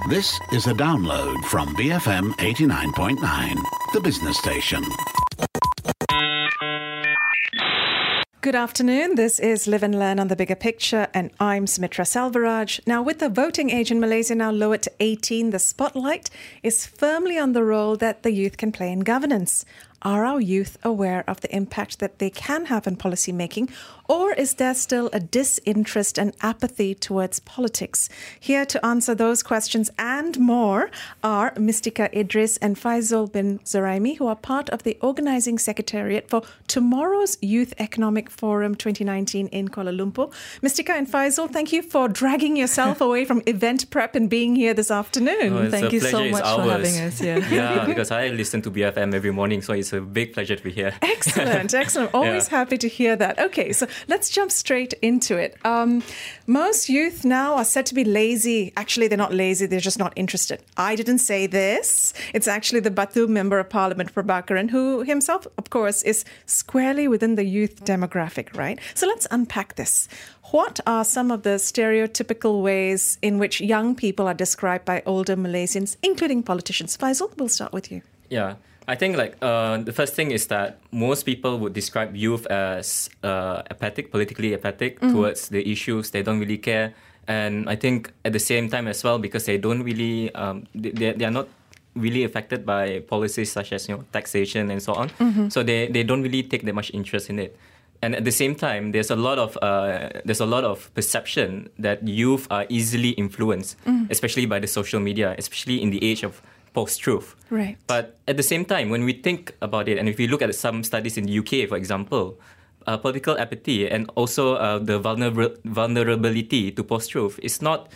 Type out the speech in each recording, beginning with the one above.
This is a download from BFM 89.9, the business station. Good afternoon. This is Live and Learn on the Bigger Picture, and I'm Smitra Selvaraj. Now, with the voting age in Malaysia now lowered to 18, the spotlight is firmly on the role that the youth can play in governance. Are our youth aware of the impact that they can have in policy making, or is there still a disinterest and apathy towards politics? Here to answer those questions and more are Mistika Idris and Faizul bin Zuraimi, who are part of the organising secretariat for tomorrow's Youth Economic Forum 2019 in Kuala Lumpur. Mistika and Faizul, thank you for dragging yourself away from event prep and being here this afternoon. Thank you so much for having us here. Yeah, because I listen to BFM every morning, so it's a big pleasure to be here. Excellent. Always happy to hear that. Okay, so let's jump straight into it. Most youth now are said to be lazy. Actually, they're not lazy, they're just not interested. I didn't say this. It's actually the Batu Member of Parliament, Prabhakaran, who himself, of course, is squarely within the youth demographic, right? So let's unpack this. What are some of the stereotypical ways in which young people are described by older Malaysians, including politicians? Faizul, we'll start with you. Yeah. I think the first thing is that most people would describe youth as apathetic, politically apathetic towards the issues. They don't really care. And I think at the same time as well, because they don't really, they are not really affected by policies such as taxation and so on. So they don't really take that much interest in it. And at the same time, there's a lot of perception that youth are easily influenced, especially by the social media, especially in the age of post-truth. Right. But at the same time, when we think about it, and if we look at some studies in the UK, for example, political apathy and also the vulnerability to post-truth is not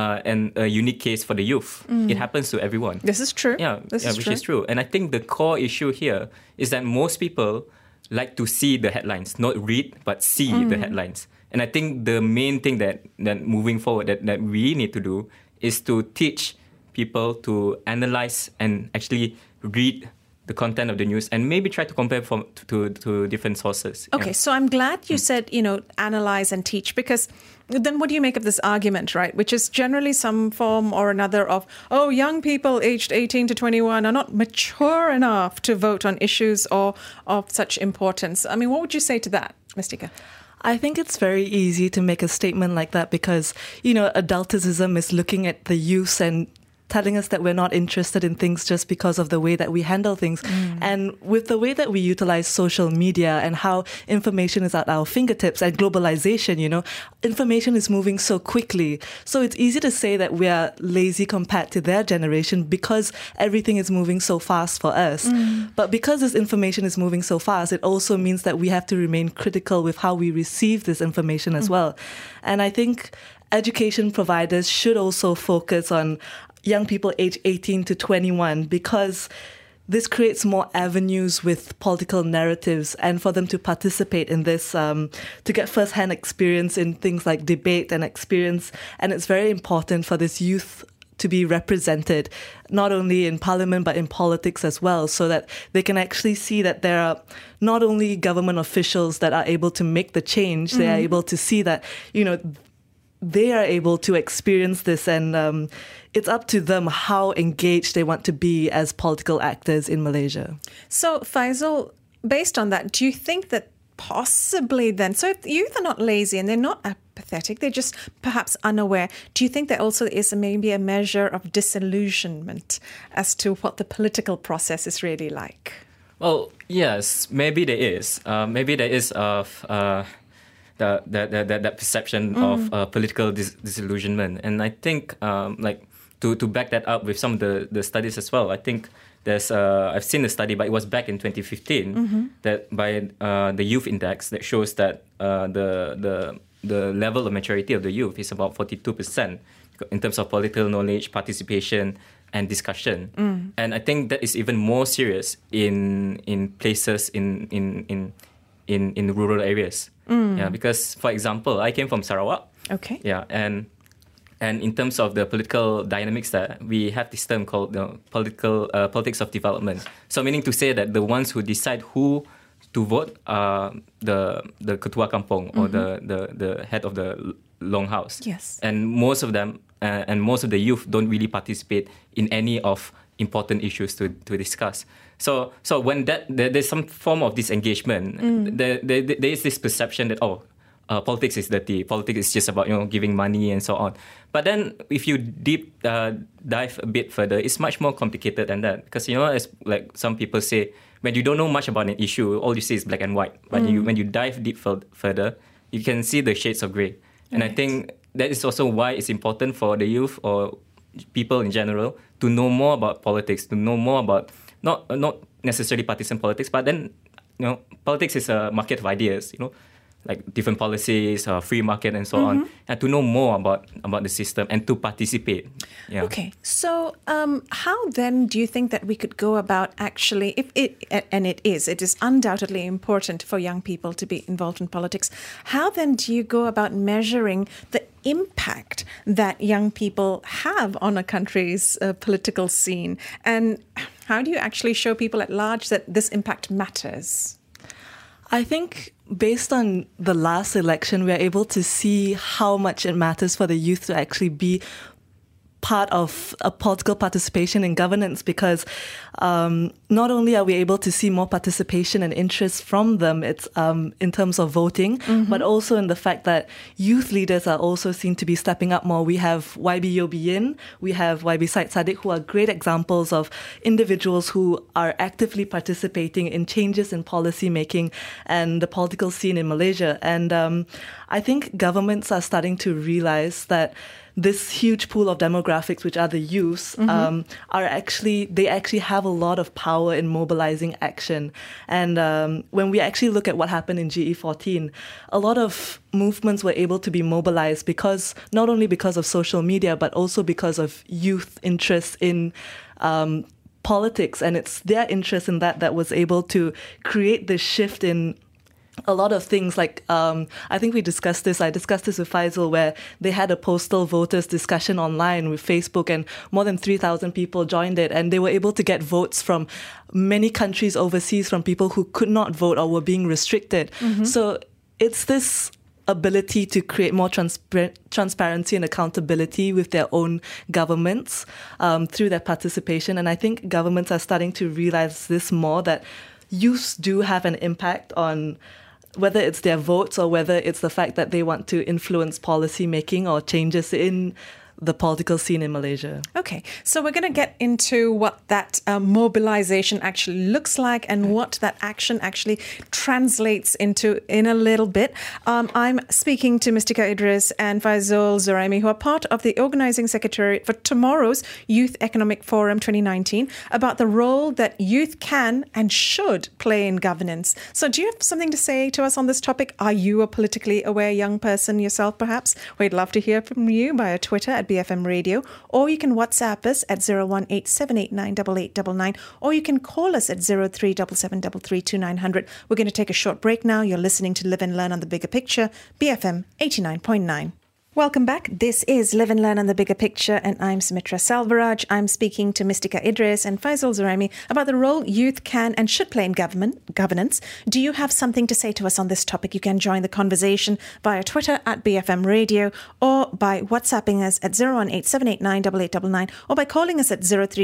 a unique case for the youth. It happens to everyone. This is true. Which is true. And I think the core issue here is that most people like to see the headlines, not read, but see the headlines. And I think the main thing that moving forward that we need to do is to teach people to analyze and actually read the content of the news and maybe try to compare to different sources. Okay, so I'm glad you said, analyze and teach, because then what do you make of this argument, right? Which is generally some form or another of, young people aged 18 to 21 are not mature enough to vote on issues or of such importance. I mean, what would you say to that, Mistika? I think it's very easy to make a statement like that because, adulticism is looking at the youth and telling us that we're not interested in things just because of the way that we handle things. And with the way that we utilize social media and how information is at our fingertips and globalization, information is moving so quickly. So it's easy to say that we are lazy compared to their generation because everything is moving so fast for us. But because this information is moving so fast, it also means that we have to remain critical with how we receive this information as well. And I think education providers should also focus on young people aged 18 to 21 because this creates more avenues with political narratives and for them to participate in this, to get first-hand experience in things like debate and experience. And it's very important for this youth to be represented, not only in parliament, but in politics as well, so that they can actually see that there are not only government officials that are able to make the change, they are able to see that, they are able to experience this and it's up to them how engaged they want to be as political actors in Malaysia. So, Faizul, based on that, do you think that possibly then, so if youth are not lazy and they're not apathetic, they're just perhaps unaware, do you think there also is maybe a measure of disillusionment as to what the political process is really like? Well, yes, maybe there is. Maybe there is that perception of political disillusionment. And I think, to back that up with some of the studies as well, I think there's I've seen a study, but it was back in 2015 that by the Youth Index that shows that the level of maturity of the youth is about 42% in terms of political knowledge, participation, and discussion. And I think that is even more serious in places in rural areas. Yeah, because for example, I came from Sarawak. Okay. Yeah, and in terms of the political dynamics, that we have this term called politics of development. So meaning to say that the ones who decide who to vote are the ketua kampung or the head of the longhouse. Yes. And most of them and most of the youth don't really participate in any of important issues to discuss. So when there's some form of disengagement, there is this perception that politics is dirty. Politics is just about giving money and so on. But then if you deep dive a bit further, it's much more complicated than that. Because as like some people say, when you don't know much about an issue, all you see is black and white. But when you dive deep further, you can see the shades of grey. And I think that is also why it's important for the youth or people in general to know more about politics, to know more about not necessarily partisan politics, but then politics is a market of ideas, like different policies, free market and so on, and to know more about the system and to participate. Yeah. Okay, so how then do you think that we could go about actually, it is undoubtedly important for young people to be involved in politics, how then do you go about measuring the impact that young people have on a country's political scene? And how do you actually show people at large that this impact matters? I think based on the last election, we're able to see how much it matters for the youth to actually be part of a political participation in governance, because not only are we able to see more participation and interest from them, it's in terms of voting, but also in the fact that youth leaders are also seen to be stepping up more. We have YB Yobiyin, we have YB Said Sadiq, who are great examples of individuals who are actively participating in changes in policy making and the political scene in Malaysia. And I think governments are starting to realize that this huge pool of demographics, which are the youths, they actually have a lot of power in mobilizing action. And when we actually look at what happened in GE14, a lot of movements were able to be mobilized because not only because of social media, but also because of youth interest in politics. And it's their interest in that was able to create this shift in a lot of things. Like, I think I discussed this with Faisal, where they had a postal voters discussion online with Facebook, and more than 3,000 people joined it, and they were able to get votes from many countries overseas from people who could not vote or were being restricted. So it's this ability to create more transparency and accountability with their own governments through their participation. And I think governments are starting to realize this more, that youths do have an impact on whether it's their votes or whether it's the fact that they want to influence policy making or changes in the political scene in Malaysia. Okay, so we're going to get into what that mobilization actually looks like and what that action actually translates into in a little bit. I'm speaking to Mystica Idris and Faisal Zuraimi, who are part of the Organising Secretariat for tomorrow's Youth Economic Forum 2019, about the role that youth can and should play in governance. So do you have something to say to us on this topic? Are you a politically aware young person yourself, perhaps? We'd love to hear from you via Twitter at BFM Radio, or you can WhatsApp us at 018-789-8899, or you can call us at 0377332900. We're going to take a short break now. You're listening to Live and Learn on the Bigger Picture, BFM 89.9. Welcome back. This is Live and Learn on the Bigger Picture, and I'm Sumitra Salvaraj. I'm speaking to Mystica Idris and Faisal Zuraimi about the role youth can and should play in governance. Do you have something to say to us on this topic? You can join the conversation via Twitter at BFM Radio, or by WhatsApping us at 018-789-8899, or by calling us at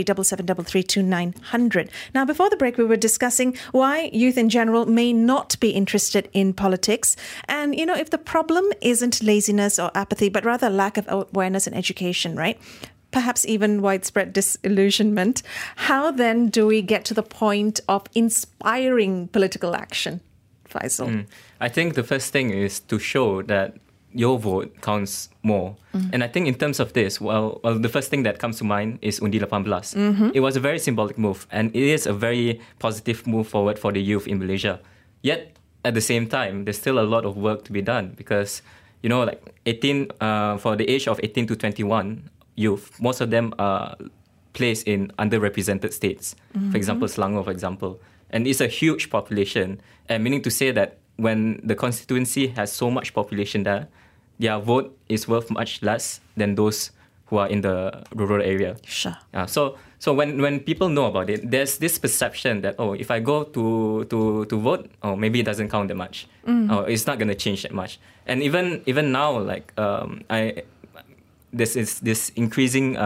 0377332900. Now, before the break, we were discussing why youth in general may not be interested in politics. And, if the problem isn't laziness or apathy, but rather lack of awareness and education, right? Perhaps even widespread disillusionment. How then do we get to the point of inspiring political action, Faisal? I think the first thing is to show that your vote counts more. And I think in terms of this, well, the first thing that comes to mind is Undi 18. It was a very symbolic move, and it is a very positive move forward for the youth in Malaysia. Yet, at the same time, there's still a lot of work to be done, because like 18, for the age of 18 to 21 youth, most of them are placed in underrepresented states. For example, Selangor, for example. And it's a huge population. And meaning to say that when the constituency has so much population there, their vote is worth much less than those who are in the rural area. Sure. So when people know about it, there's this perception that, if I go to vote, maybe it doesn't count that much. It's not going to change that much. And even now, like this increasing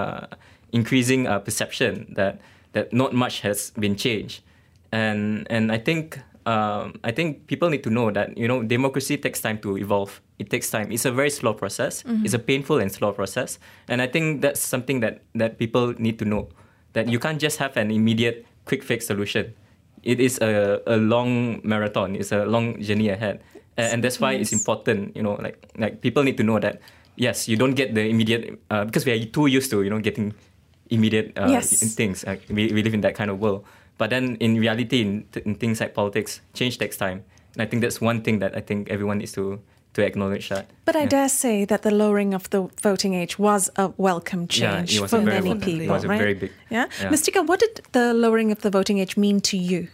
perception that not much has been changed, and I think people need to know that democracy takes time to evolve. It takes time. It's a very slow process. It's a painful and slow process, and I think that's something that people need to know, that you can't just have an immediate quick fix solution. It is a long marathon. It's a long journey ahead, and that's why it's important. Like people need to know that yes, you don't get the immediate because we are too used to getting immediate things. We live in that kind of world. But then in reality, in things like politics, change takes time. And I think that's one thing that I think everyone needs to acknowledge that. But I dare say that the lowering of the voting age was a welcome change for many people. It was a very big. Yeah? Mustika, what did the lowering of the voting age mean to you?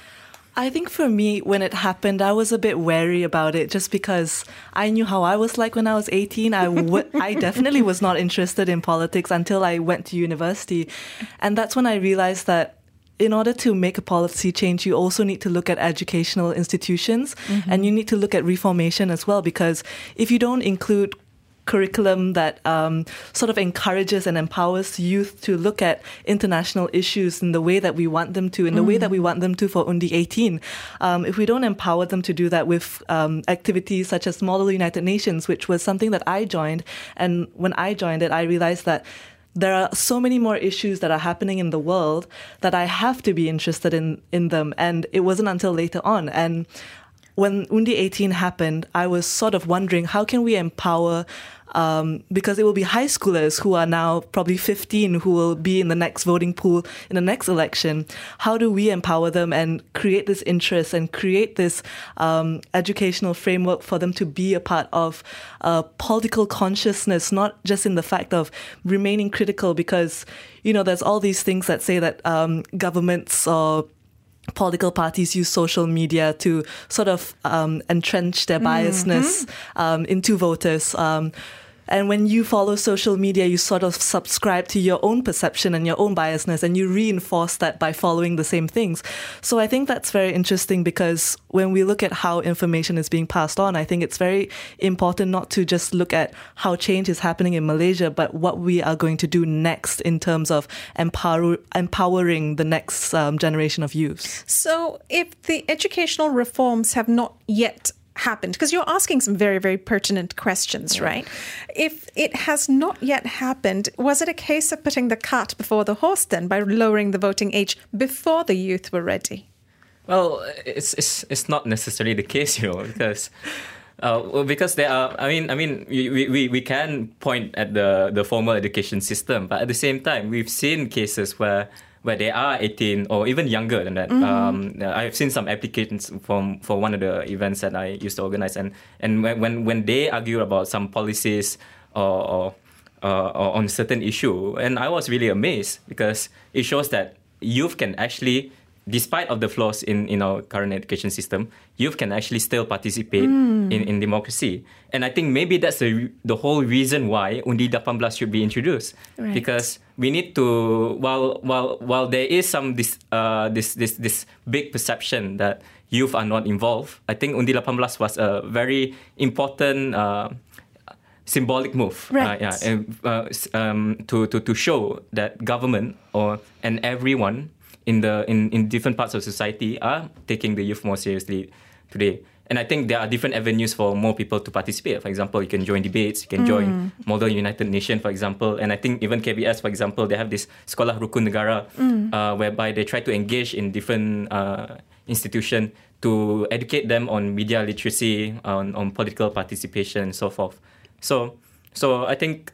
I think for me, when it happened, I was a bit wary about it just because I knew how I was like when I was 18. I definitely was not interested in politics until I went to university. And that's when I realized that in order to make a policy change, you also need to look at educational institutions and you need to look at reformation as well, because if you don't include curriculum that sort of encourages and empowers youth to look at international issues in the way that we want them to, in the way that we want them to for Undi 18. If we don't empower them to do that with activities such as Model United Nations, which was something that I joined, and when I joined it, I realized that there are so many more issues that are happening in the world that I have to be interested in them. And it wasn't until later on. And when Undi 18 happened, I was sort of wondering, how can we empower, because it will be high schoolers who are now probably 15 who will be in the next voting pool in the next election. How do we empower them and create this interest and create this educational framework for them to be a part of political consciousness, not just in the fact of remaining critical, because, there's all these things that say that governments or political parties use social media to sort of entrench their biasness into voters. And when you follow social media, you sort of subscribe to your own perception and your own biasness, and you reinforce that by following the same things. So I think that's very interesting, because when we look at how information is being passed on, I think it's very important not to just look at how change is happening in Malaysia, but what we are going to do next in terms of empowering the next generation of youths. So if the educational reforms have not yet happened, because you're asking some very, very pertinent questions, right? If it has not yet happened, was it a case of putting the cart before the horse then by lowering the voting age before the youth were ready? Well, it's not necessarily the case, because there are. I mean, we can point at the formal education system, but at the same time, we've seen cases where they are 18 or even younger than that. I've seen some applications for one of the events that I used to organize, and when they argue about some policies or on certain issue, and I was really amazed, because it shows that youth can actually, despite of the flaws in our current education system, youth can actually still participate in democracy. And I think maybe that's the whole reason why Undi 18 should be introduced. Right. Because we need to, while there is some this big perception that youth are not involved, I think Undi 18 was a very important symbolic move, right. To show that government and everyone in different parts of society are taking the youth more seriously today. And I think there are different avenues for more people to participate. For example, you can join debates, you can join Model United Nations, for example. And I think even KBS, for example, they have this Sekolah Rukun Negara, whereby they try to engage in different institutions to educate them on media literacy, on political participation, and so forth. So I think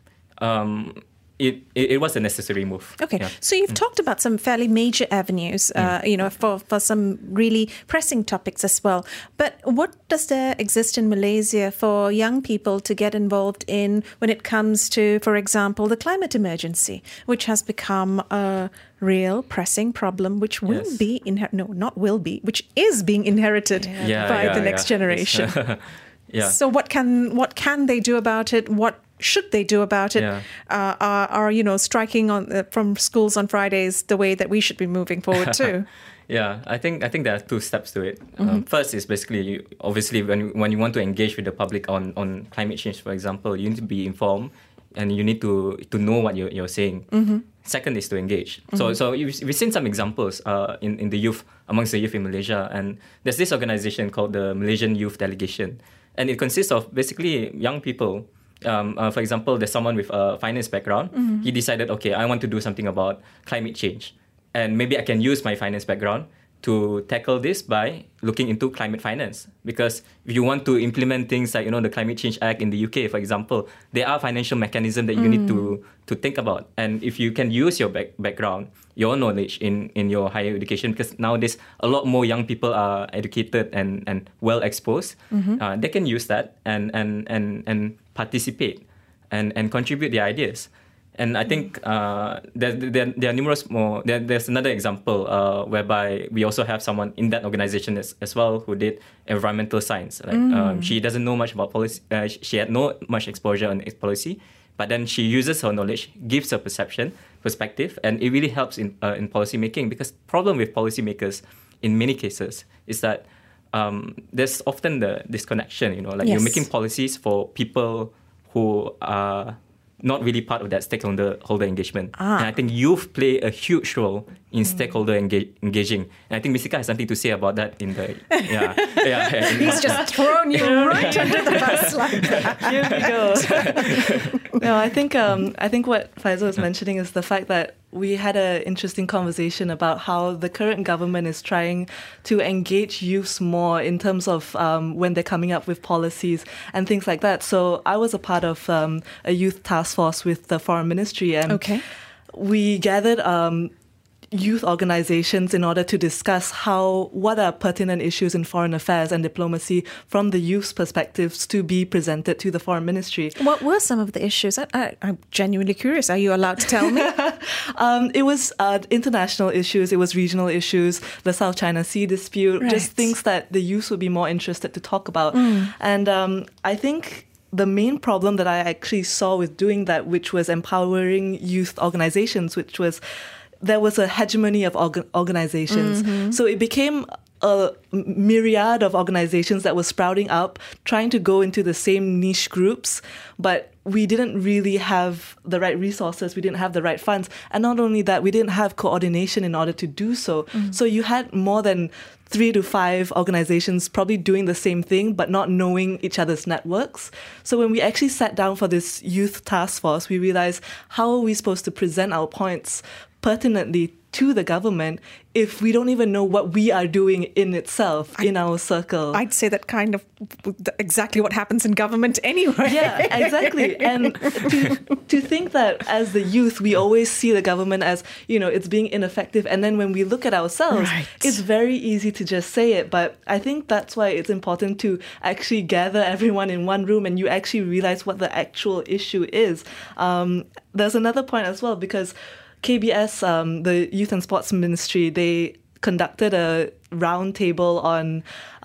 it was a necessary move. Okay, yeah. So you've talked about some fairly major avenues, for some really pressing topics as well. But what does there exist in Malaysia for young people to get involved in when it comes to, for example, the climate emergency, which has become a real pressing problem, which will be which is being inherited by the next generation. Yeah. So what can they do about it? What should they do about it? Are striking on from schools on Fridays the way that we should be moving forward too? Yeah, I think there are two steps to it. First is basically, obviously, when you want to engage with the public on climate change, for example, you need to be informed. and you need to know what you're saying. Second is to engage. So we've seen some examples in the youth, amongst the youth in Malaysia, and there's this organization called the Malaysian Youth Delegation, and it consists of basically young people. For example, there's someone with a finance background. He decided, okay, I want to do something about climate change, and maybe I can use my finance background to tackle this by looking into climate finance. Because if you want to implement things like, the Climate Change Act in the UK, for example, there are financial mechanisms that you need to think about. And if you can use your background, your knowledge in your higher education, because nowadays a lot more young people are educated and well exposed, they can use that and participate and contribute their ideas. And I think there are numerous more. There's another example whereby we also have someone in that organization as well who did environmental science. She doesn't know much about policy. She had no much exposure on policy, but then she uses her knowledge, gives her perspective, and it really helps in policy making. Because the problem with policymakers in many cases is that there's often the disconnection. You're making policies for people who are not really part of that stakeholder engagement. And I think youth play a huge role in stakeholder engaging. And I think Misika has something to say about that in the... He's just thrown you right under the bus like that. Here we go. No, I think what Faisal was mentioning is the fact that we had an interesting conversation about how the current government is trying to engage youths more in terms of when they're coming up with policies and things like that. So I was a part of a youth task force with the Foreign Ministry, and we gathered youth organizations in order to discuss what are pertinent issues in foreign affairs and diplomacy from the youth's perspectives to be presented to the Foreign Ministry. What were some of the issues? I'm genuinely curious. Are you allowed to tell me? It was international issues, it was regional issues, the South China Sea dispute, just things that the youth would be more interested to talk about. And I think the main problem that I actually saw with doing that, which was empowering youth organizations, which was there was a hegemony of organizations. So it became a myriad of organizations that were sprouting up, trying to go into the same niche groups, but we didn't really have the right resources, we didn't have the right funds. And not only that, we didn't have coordination in order to do so. So you had more than 3 to 5 organizations probably doing the same thing, but not knowing each other's networks. So when we actually sat down for this youth task force, we realized, how are we supposed to present our points pertinently to the government if we don't even know what we are doing in itself, in our circle? I'd say that kind of exactly what happens in government anyway. Yeah, exactly. And to think that as the youth, we always see the government as, it's being ineffective. And then when we look at ourselves, it's very easy to just say it. But I think that's why it's important to actually gather everyone in one room and you actually realize what the actual issue is. There's another point as well, because KBS, the Youth and Sports Ministry, they conducted a roundtable on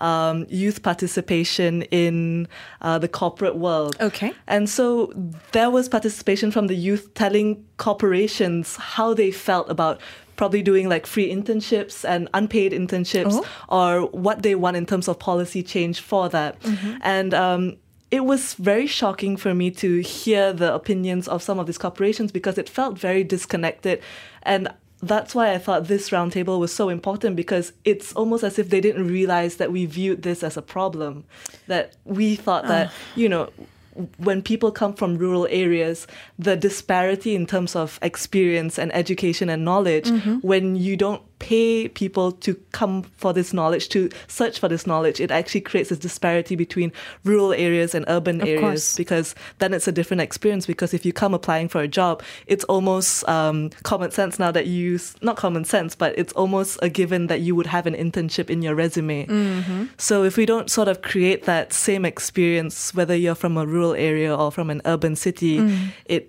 youth participation in the corporate world. Okay. And so there was participation from the youth telling corporations how they felt about probably doing like free internships and unpaid internships, or what they want in terms of policy change for that. And it was very shocking for me to hear the opinions of some of these corporations, because it felt very disconnected. And that's why I thought this roundtable was so important, because it's almost as if they didn't realize that we viewed this as a problem, that we thought that, when people come from rural areas, the disparity in terms of experience and education and knowledge, when you don't pay people to come for this knowledge, to search for this knowledge, it actually creates this disparity between rural areas and urban areas, because then it's a different experience. Because if you come applying for a job, it's almost common sense now that you use, not common sense, but it's almost a given that you would have an internship in your resume. So if we don't sort of create that same experience, whether you're from a rural area or from an urban city, it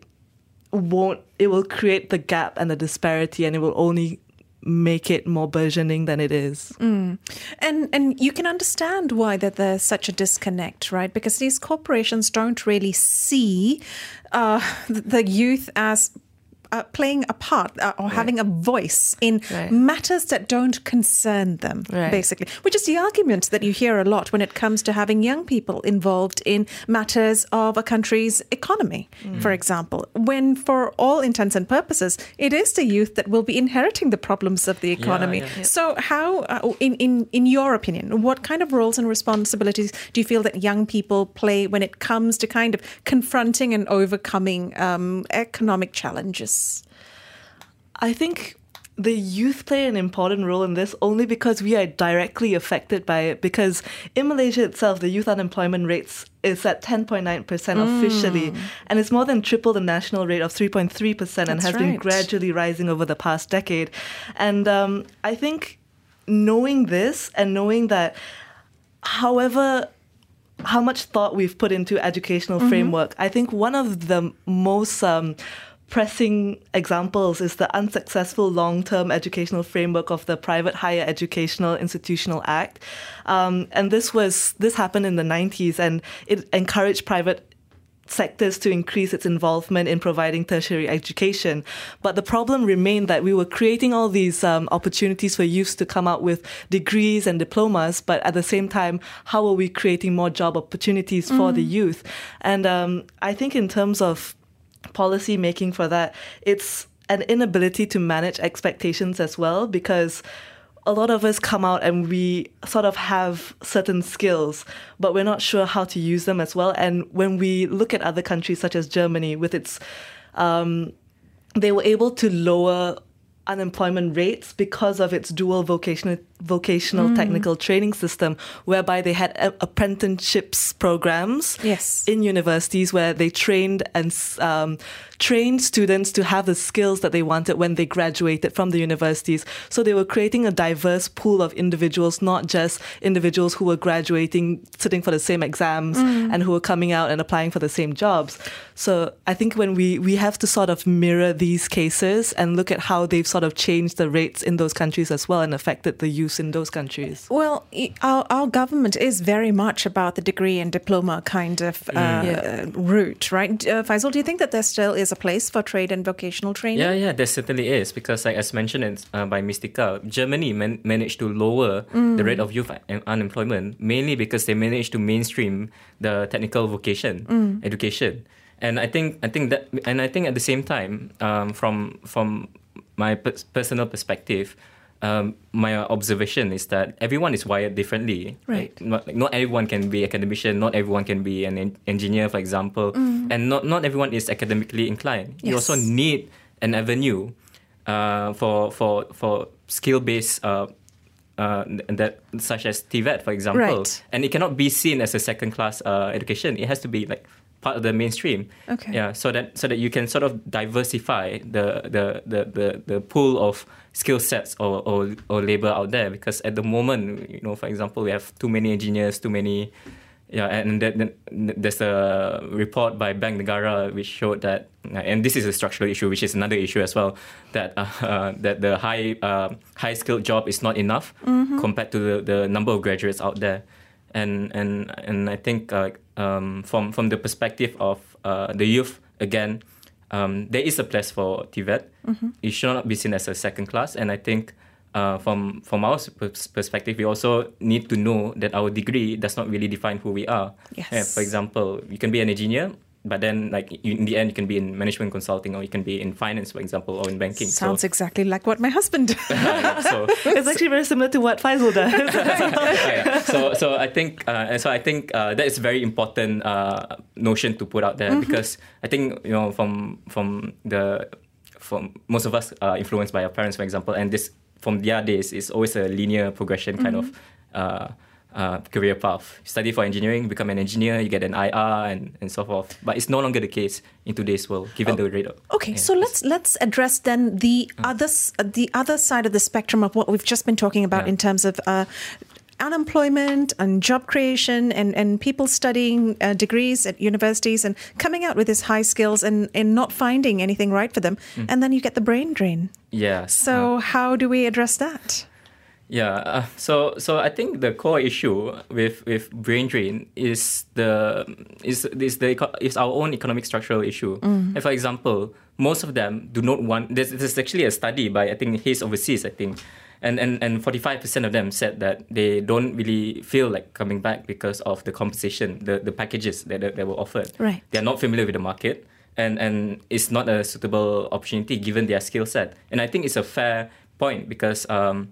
will create the gap and the disparity, and it will only make it more burgeoning than it is. And you can understand why that there's such a disconnect, right? Because these corporations don't really see the youth as playing a part or having a voice in matters that don't concern them, basically, which is the argument that you hear a lot when it comes to having young people involved in matters of a country's economy, for example, when for all intents and purposes, it is the youth that will be inheriting the problems of the economy. So how, in your opinion, what kind of roles and responsibilities do you feel that young people play when it comes to kind of confronting and overcoming economic challenges? I think the youth play an important role in this only because we are directly affected by it. Because in Malaysia itself, the youth unemployment rates is at 10.9% officially, and it's more than triple the national rate of 3.3% and has been gradually rising over the past decade. And I think knowing this and knowing that how much thought we've put into educational framework, I think one of the most pressing examples is the unsuccessful long-term educational framework of the Private Higher Educational Institutional Act. And this happened in the 90s, and it encouraged private sectors to increase its involvement in providing tertiary education. But the problem remained that we were creating all these opportunities for youths to come out with degrees and diplomas, but at the same time, how are we creating more job opportunities for the youth? And I think in terms of policy making for that, it's an inability to manage expectations as well, because a lot of us come out and we sort of have certain skills, but we're not sure how to use them as well. And when we look at other countries such as Germany with its, they were able to lower unemployment rates because of its dual vocational technical training system, whereby they had apprenticeships programs in universities where they trained students to have the skills that they wanted when they graduated from the universities. So they were creating a diverse pool of individuals, not just individuals who were graduating, sitting for the same exams and who were coming out and applying for the same jobs. So I think when we have to sort of mirror these cases and look at how they've sort of changed the rates in those countries as well and affected the youth in those countries. Well, our government is very much about the degree and diploma kind of route, right? Faisal, do you think that there still is a place for trade and vocational training? Yeah, there certainly is, because like as mentioned by Mystica, Germany managed to lower the rate of youth unemployment, mainly because they managed to mainstream the technical vocation education. And I think at the same time, from my personal perspective, my observation is that everyone is wired differently. Right. Not everyone can be academician, not everyone can be an engineer, for example, and not everyone is academically inclined. You also need an avenue for skill-based that such as TVET, for example. Right. And it cannot be seen as a second-class education. It has to be like part of the mainstream. Okay. Yeah, so that you can sort of diversify the pool of skill sets or labor out there, because at the moment, for example, we have too many engineers, too many. Yeah, and there's a report by Bank Negara which showed that, and this is a structural issue, which is another issue as well, that that the high skilled job is not enough compared to the number of graduates out there, and I think from the perspective of the youth, again, there is a place for TVET. It should not be seen as a second class, and I think. From our perspective, we also need to know that our degree does not really define who we are. Yes. For example, you can be an engineer, but then in the end, you can be in management consulting, or you can be in finance, for example, or in banking. Sounds exactly like what my husband does. So it's actually very similar to what Faisal does. So I think that is a very important notion to put out there, because I think from most of us are influenced by our parents, for example, and this. From their days, it's always a linear progression kind of career path. You study for engineering, become an engineer, you get an IR and so forth. But it's no longer the case in today's world, given the rate of... Okay, so let's address then the other side of the spectrum of what we've just been talking about in terms of unemployment and job creation and people studying degrees at universities and coming out with these high skills and not finding anything right for them. And then you get the brain drain. Yeah. So how do we address that? So I think the core issue with brain drain is our own economic structural issue. And for example, most of them do not want. There's actually a study by, I think, Hays Overseas, I think, and 45% of them said that they don't really feel like coming back because of the compensation, the packages that were offered. Right. They're not familiar with the market, and it's not a suitable opportunity given their skill set. And I think it's a fair point because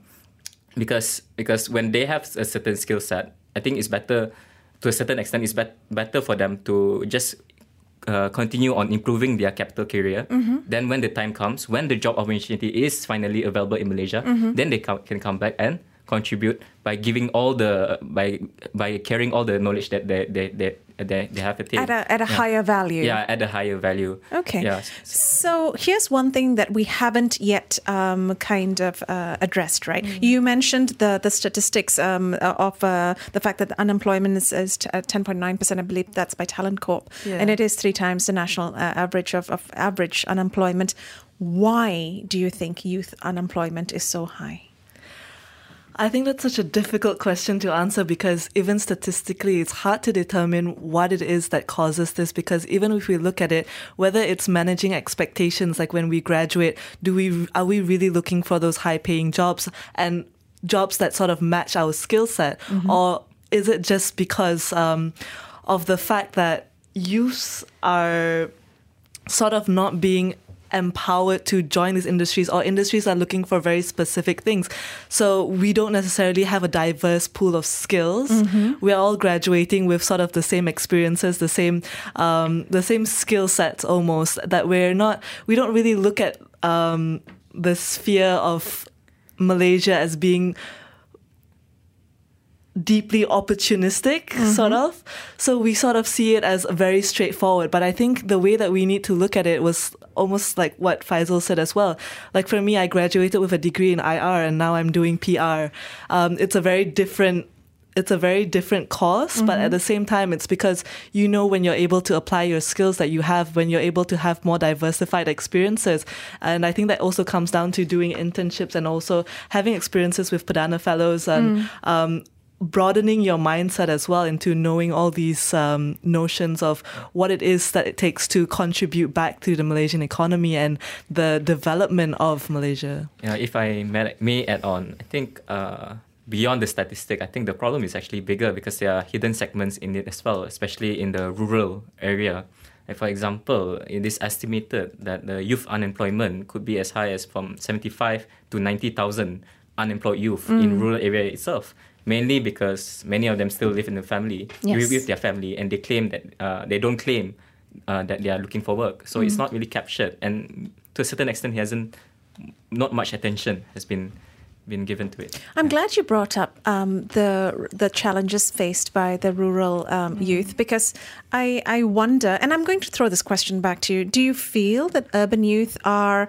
when they have a certain skill set, I think it's better, to a certain extent, it's better for them to just continue on improving their capital career. Then when the time comes, when the job opportunity is finally available in Malaysia, then they can come back and contribute by giving by carrying all the knowledge that they have attained. At a higher value. Yeah, at a higher value. Okay. Yeah. So here's one thing that we haven't yet addressed, right? You mentioned the statistics of the fact that the unemployment is at 10.9%. I believe that's by Talent Corp. Yeah. And it is 3 times the national average of average unemployment. Why do you think youth unemployment is so high? I think that's such a difficult question to answer because even statistically, it's hard to determine what it is that causes this, because even if we look at it, whether it's managing expectations, like when we graduate, are we really looking for those high-paying jobs and jobs that sort of match our skill set? Or is it just because of the fact that youths are sort of not being empowered to join these industries, or industries are looking for very specific things? So we don't necessarily have a diverse pool of skills. We're all graduating with sort of the same experiences, the same skill sets almost, that we don't really look at the sphere of Malaysia as being deeply opportunistic, sort of. So we sort of see it as very straightforward. But I think the way that we need to look at it was almost like what Faisal said as well. Like for me, I graduated with a degree in IR and now I'm doing PR. It's a very different course, but at the same time, it's because when you're able to apply your skills that you have, when you're able to have more diversified experiences. And I think that also comes down to doing internships and also having experiences with Perdana Fellows and broadening your mindset as well into knowing all these notions of what it is that it takes to contribute back to the Malaysian economy and the development of Malaysia. Yeah, if I may add on, I think beyond the statistic, I think the problem is actually bigger because there are hidden segments in it as well, especially in the rural area. Like for example, it is estimated that the youth unemployment could be as high as from 75 to 90,000 unemployed youth in rural area itself. Mainly because many of them still live in the family, with their family, and they claim that they don't claim that they are looking for work. So it's not really captured, and to a certain extent, not much attention has been given to it. I'm glad you brought up the challenges faced by the rural youth, because I wonder, and I'm going to throw this question back to you. Do you feel that urban youth are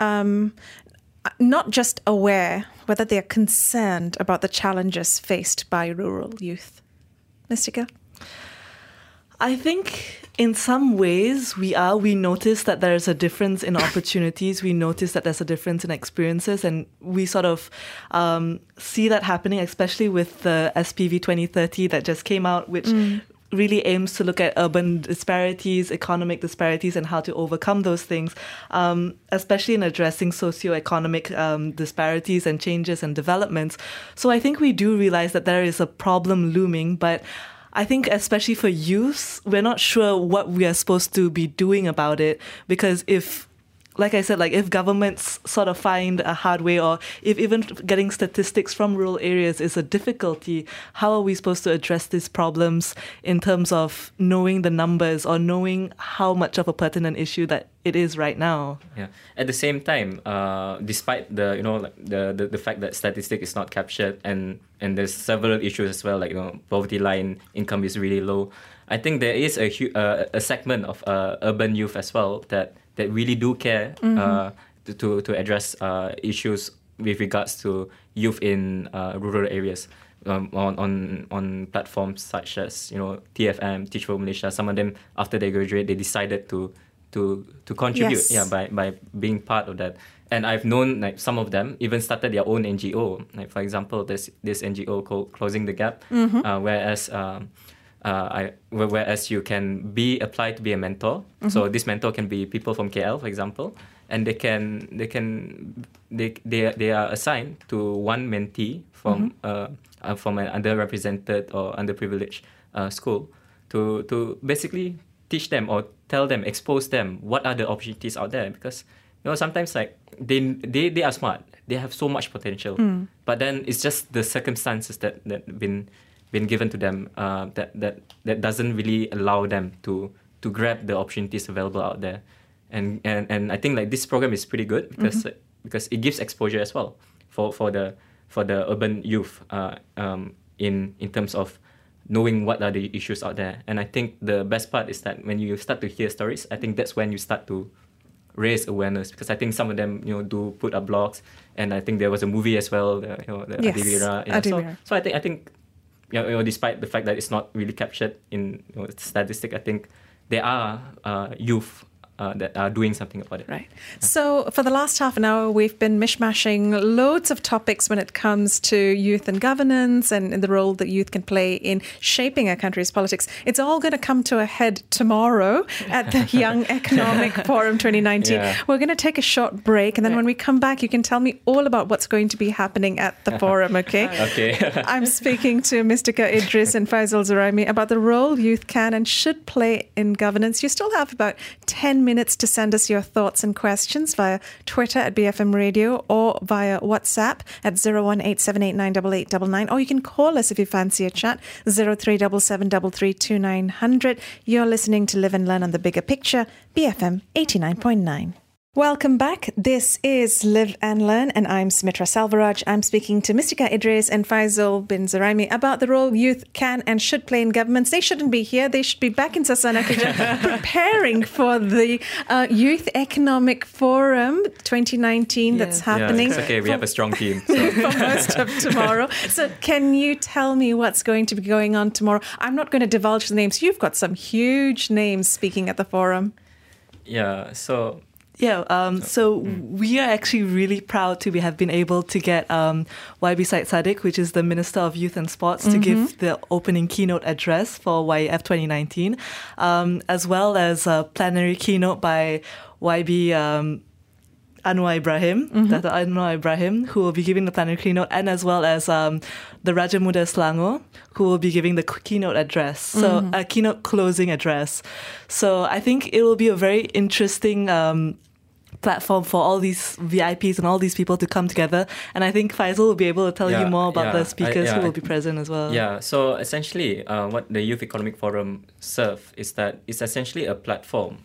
not just aware, whether they are concerned about the challenges faced by rural youth? Mystica? I think in some ways we notice that there's a difference in opportunities. We notice that there's a difference in experiences, and we sort of see that happening, especially with the SPV 2030 that just came out, which really aims to look at urban disparities, economic disparities, and how to overcome those things, especially in addressing socioeconomic disparities and changes and developments. So I think we do realize that there is a problem looming, but I think especially for youths, we're not sure what we are supposed to be doing about it, because if governments sort of find a hard way, or if even getting statistics from rural areas is a difficulty, how are we supposed to address these problems in terms of knowing the numbers or knowing how much of a pertinent issue that it is right now? Yeah. At the same time, despite the fact that statistic is not captured and there's several issues as well, like poverty line, income is really low, I think there is a segment of urban youth as well that really do care to address issues with regards to youth in rural areas on platforms such as TFM, Teach for Malaysia. Some of them, after they graduate, they decided to contribute, Yes. by being part of that. And I've known like some of them even started their own NGO. Like for example, there's this NGO called Closing the Gap, whereas you can apply to be a mentor. So this mentor can be people from KL, for example, and they are assigned to one mentee from an underrepresented or underprivileged school to basically teach them or tell them, expose them what are the opportunities out there, because sometimes like they are smart, they have so much potential, but then it's just the circumstances that been given to them that doesn't really allow them to grab the opportunities available out there, and I think like this program is pretty good because it gives exposure as well for the urban youth in terms of knowing what are the issues out there. And I think the best part is that when you start to hear stories, I think that's when you start to raise awareness, because I think some of them do put up blogs, and I think there was a movie as well, the Adivira. So I think despite the fact that it's not really captured in statistic, I think there are youth that are doing something about it. Right. So for the last half an hour, we've been mishmashing loads of topics when it comes to youth and governance and the role that youth can play in shaping our country's politics. It's all going to come to a head tomorrow at the Young Economic Forum 2019. Yeah. We're going to take a short break, and then when we come back, you can tell me all about what's going to be happening at the forum, okay? Okay. I'm speaking to Mystica Idris and Faisal Zuraimi about the role youth can and should play in governance. You still have about 10 minutes to send us your thoughts and questions via Twitter at BFM Radio or via WhatsApp at 01878988899, or you can call us if you fancy a chat, 0377332900. You're listening to Live and Learn on the Bigger Picture, BFM 89.9. Welcome back. This is Live and Learn, and I'm Smitra Salvaraj. I'm speaking to Mystica Idris and Faisal bin Zuraimi about the role youth can and should play in governments. They shouldn't be here. They should be back in Sasana Kerja preparing for the Youth Economic Forum 2019 that's happening. It's okay. We have a strong team. So. For most of tomorrow. So can you tell me what's going to be going on tomorrow? I'm not going to divulge the names. You've got some huge names speaking at the forum. Yeah, so we are actually really proud to have been able to get YB Syed Saddiq, which is the Minister of Youth and Sports, to give the opening keynote address for YEF 2019, as well as a plenary keynote by YB Anwar Ibrahim, Dr. Anwar Ibrahim, who will be giving the plenary keynote, and as well as the Raja Muda Selangor, who will be giving the keynote address, so a keynote closing address. So I think it will be a very interesting platform for all these VIPs and all these people to come together. And I think Faisal will be able to tell you more about the speakers who will be present as well. Yeah, so essentially what the Youth Economic Forum serves is that it's essentially a platform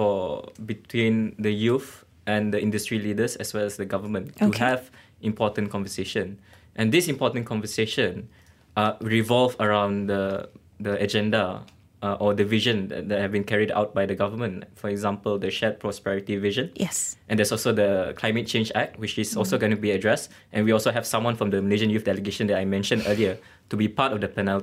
between the youth and the industry leaders as well as the government to have important conversation. And this important conversation revolve around the agenda or the vision that have been carried out by the government. For example, the Shared Prosperity Vision. Yes. And there's also the Climate Change Act, which is also going to be addressed. And we also have someone from the Malaysian Youth Delegation that I mentioned earlier to be part of the panel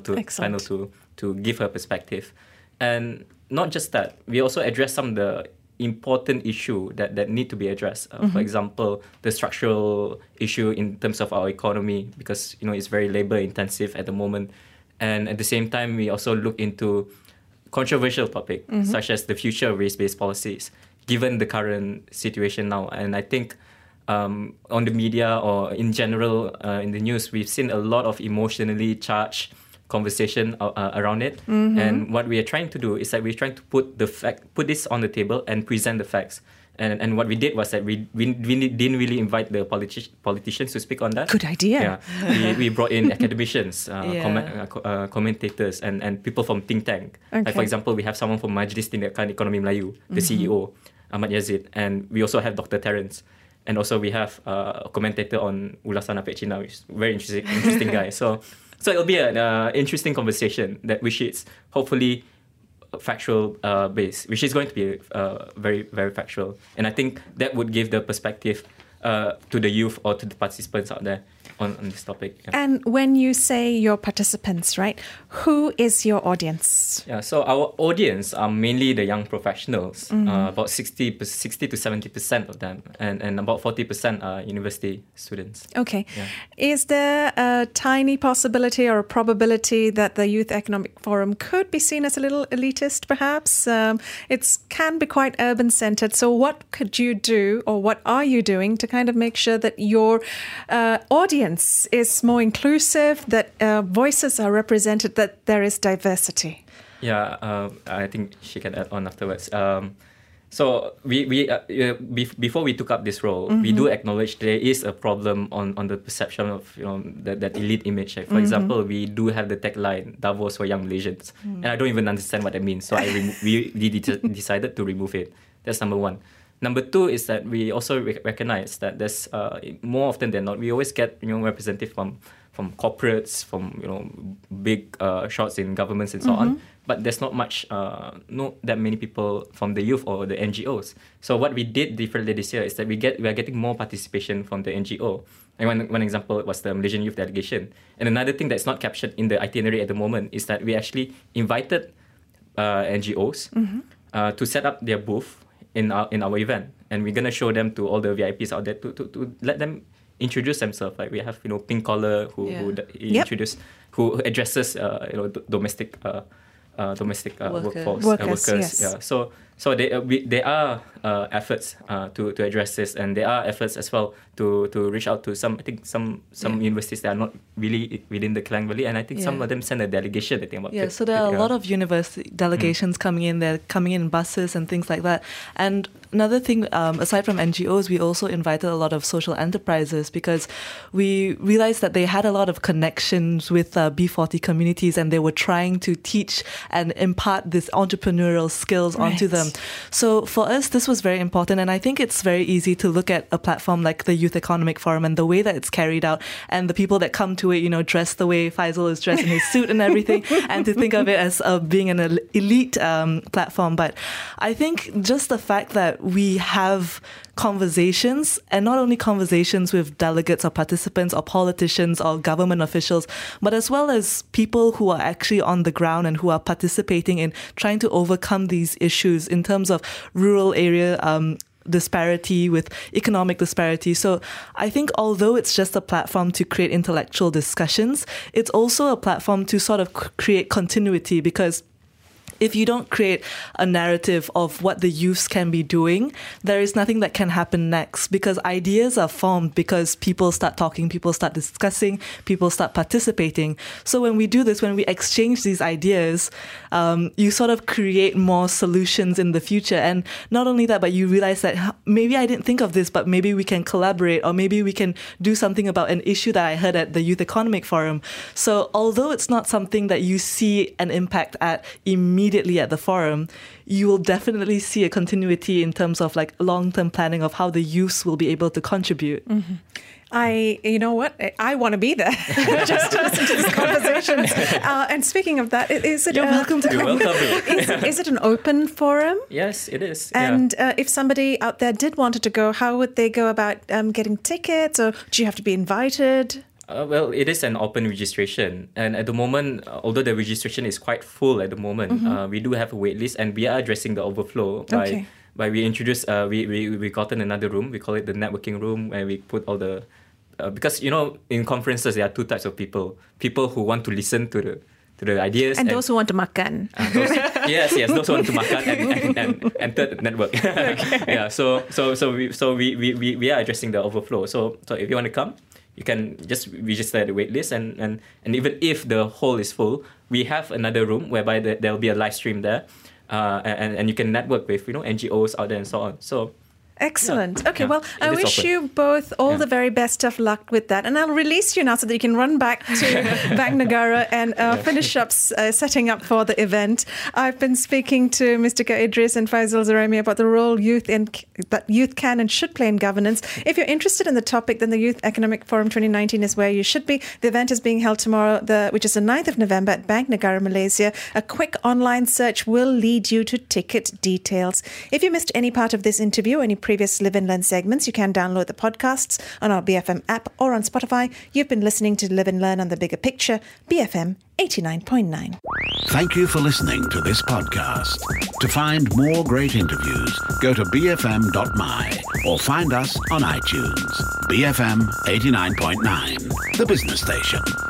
to give her perspective. And not just that, we also address some of the important issue that need to be addressed. For example, the structural issue in terms of our economy, because it's very labor intensive at the moment. And at the same time, we also look into controversial topics such as the future of race-based policies, given the current situation now. And I think on the media or in general in the news, we've seen a lot of emotionally charged conversation around it. And what we are trying to do is that we're trying to put this on the table and present the facts. And what we did was that we didn't really invite the politicians to speak on that. Good idea. Yeah, we brought in academicians, commentators, and people from think tank. Like for example, we have someone from Majlis Tindakan Ekonomi Melayu, the CEO, Ahmad Yazid, and we also have Dr. Terence. And also we have a commentator on Ulasan Apek Cina, which is a very interesting guy. So it'll be an interesting conversation which is hopefully factual based, which is going to be very, very factual. And I think that would give the perspective to the youth or to the participants out there. on this topic. Yeah. And when you say your participants, right, who is your audience? Yeah, so our audience are mainly the young professionals, about 60 to 70% of them, and about 40% are university students. Okay. Yeah. Is there a tiny possibility or a probability that the Youth Economic Forum could be seen as a little elitist, perhaps? It can be quite urban-centered. So what could you do, or what are you doing to kind of make sure that your audience is more inclusive, that voices are represented, that there is diversity? Yeah, I think she can add on afterwards. So before we took up this role, we do acknowledge there is a problem on the perception of that elite image. Like, for example, we do have the tagline "Davos for Young Malaysians," and I don't even understand what that means. So we decided to remove it. That's number one. Number two is that we also recognize that there's more often than not, we always get representative from corporates, from big shots in governments and so on. But there's not that many people from the youth or the NGOs. So what we did differently this year is that we are getting more participation from the NGO. And one example was the Malaysian Youth Delegation. And another thing that's not captured in the itinerary at the moment is that we actually invited NGOs to set up their booth in our event, and we're gonna show them to all the VIPs out there to let them introduce themselves. Like we have Pink Collar who addresses domestic workforce. Yes. Yeah. So there are efforts to address this, and there are efforts as well to reach out to some universities that are not really within the Klang Valley, and I think some of them send a delegation. I think about so there are a lot of university delegations coming in. They're coming in buses and things like that. And another thing, aside from NGOs, we also invited a lot of social enterprises because we realized that they had a lot of connections with B40 communities, and they were trying to teach and impart these entrepreneurial skills onto them. So for us, this was very important, and I think it's very easy to look at a platform like the Youth Economic Forum and the way that it's carried out, and the people that come to it, dressed the way Faisal is dressed in his suit and everything, and to think of it as being an elite platform. But I think just the fact that we have conversations, and not only conversations with delegates or participants or politicians or government officials, but as well as people who are actually on the ground and who are participating in trying to overcome these issues in terms of rural area disparity, with economic disparity. So I think although it's just a platform to create intellectual discussions, it's also a platform to sort of create continuity, because if you don't create a narrative of what the youths can be doing, there is nothing that can happen next, because ideas are formed because people start talking, people start discussing, people start participating. So when we do this, when we exchange these ideas, you sort of create more solutions in the future. And not only that, but you realize that maybe I didn't think of this, but maybe we can collaborate, or maybe we can do something about an issue that I heard at the Youth Economic Forum. So although it's not something that you see an impact at immediately at the forum, you will definitely see a continuity in terms of like long-term planning of how the youths will be able to contribute. You know what? I want to be there just to listen to these conversations. And speaking of that, is it? You're welcome to You're welcome. Is it an open forum? Yes, it is. And if somebody out there did wanted to go, how would they go about getting tickets, or do you have to be invited? Well, it is an open registration, and at the moment, although the registration is quite full at the moment, we do have a wait list, and we are addressing the overflow by we introduce we gotten another room. We call it the networking room, where we put all the because in conferences there are two types of people who want to listen to the ideas, and those who want to makan. Yes, those who want to makan and third network. Yeah, so we are addressing the overflow. So if you want to come, you can just register at the wait list, and even if the hall is full, we have another room whereby there will be a live stream there, and you can network with NGOs out there and so on. So excellent. Okay, well, I wish you both all the very best of luck with that. And I'll release you now so that you can run back to Bank Negara and finish up setting up for the event. I've been speaking to Mr. Idris and Faisal Zaremi about the role that youth can and should play in governance. If you're interested in the topic, then the Youth Economic Forum 2019 is where you should be. The event is being held tomorrow, which is the 9th of November at Bank Negara, Malaysia. A quick online search will lead you to ticket details. If you missed any part of this interview, any previous Live and Learn segments, you can download the podcasts on our BFM app or on Spotify. You've been listening to Live and Learn on the Bigger Picture, BFM 89.9. Thank you for listening to this podcast. To find more great interviews, go to bfm.my or find us on iTunes. BFM 89.9, the business station.